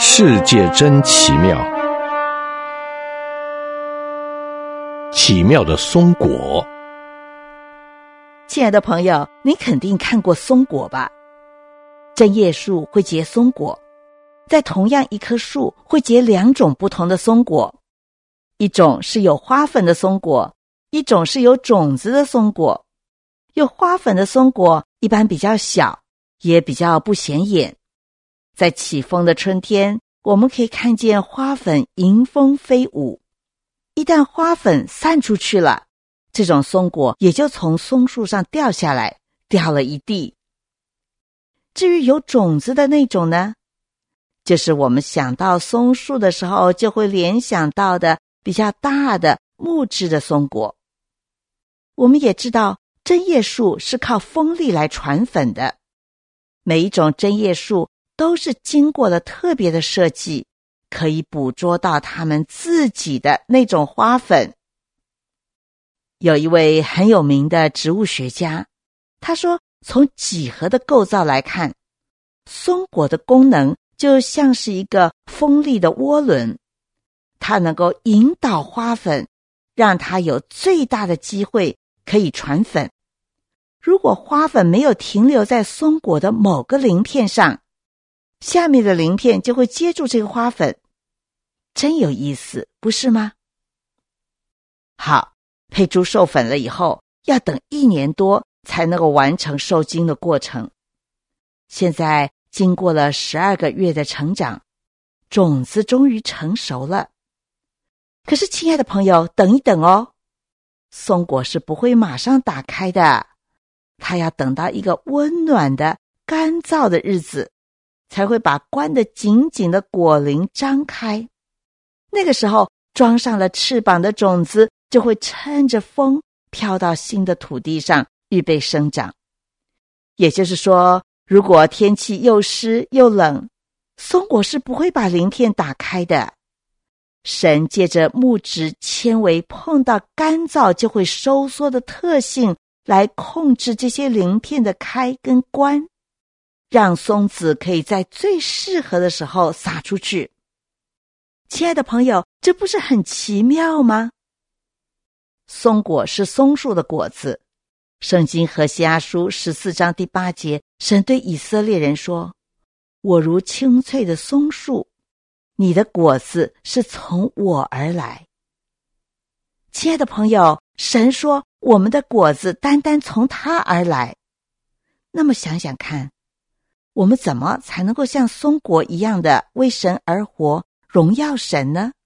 世界真奇妙，奇妙的松果。 亲爱的朋友，你肯定看过松果吧？针叶树会结松果，在同样一棵树会结两种不同的松果，一种是有花粉的松果，一种是有种子的松果。有花粉的松果一般比较小，也比较不显眼。在起风的春天，我们可以看见花粉迎风飞舞。一旦花粉散出去了，这种松果也就从松树上掉下来，掉了一地。至于有种子的那种呢，就是我们想到松树的时候就会联想到的比较大的木质的松果。我们也知道针叶树是靠风力来传粉的，每一种针叶树都是经过了特别的设计，可以捕捉到它们自己的那种花粉。有一位很有名的植物学家，他说从几何的构造来看，松果的功能就像是一个锋利的涡轮，它能够引导花粉，让它有最大的机会可以传粉。如果花粉没有停留在松果的某个鳞片上，下面的鳞片就会接住这个花粉。真有意思，不是吗？好，佩珠授粉了以后，要等1年多才能够完成受精的过程。现在经过了12个月的成长，种子终于成熟了。可是亲爱的朋友，等一等哦，松果是不会马上打开的，它要等到一个温暖的干燥的日子，才会把关得紧紧的果鳞张开。那个时候装上了翅膀的种子就会趁着风飘到新的土地上，预备生长。也就是说，如果天气又湿又冷，松果是不会把鳞片打开的。神借着木质纤维碰到干燥就会收缩的特性来控制这些鳞片的开跟关，让松子可以在最适合的时候撒出去。亲爱的朋友，这不是很奇妙吗？松果是松树的果子。圣经何西阿书14章第8节，神对以色列人说，我如青翠的松树，你的果子是从我而来。亲爱的朋友，神说我们的果子单单从他而来。那么想想看，我们怎么才能够像松果一样的为神而活，荣耀神呢？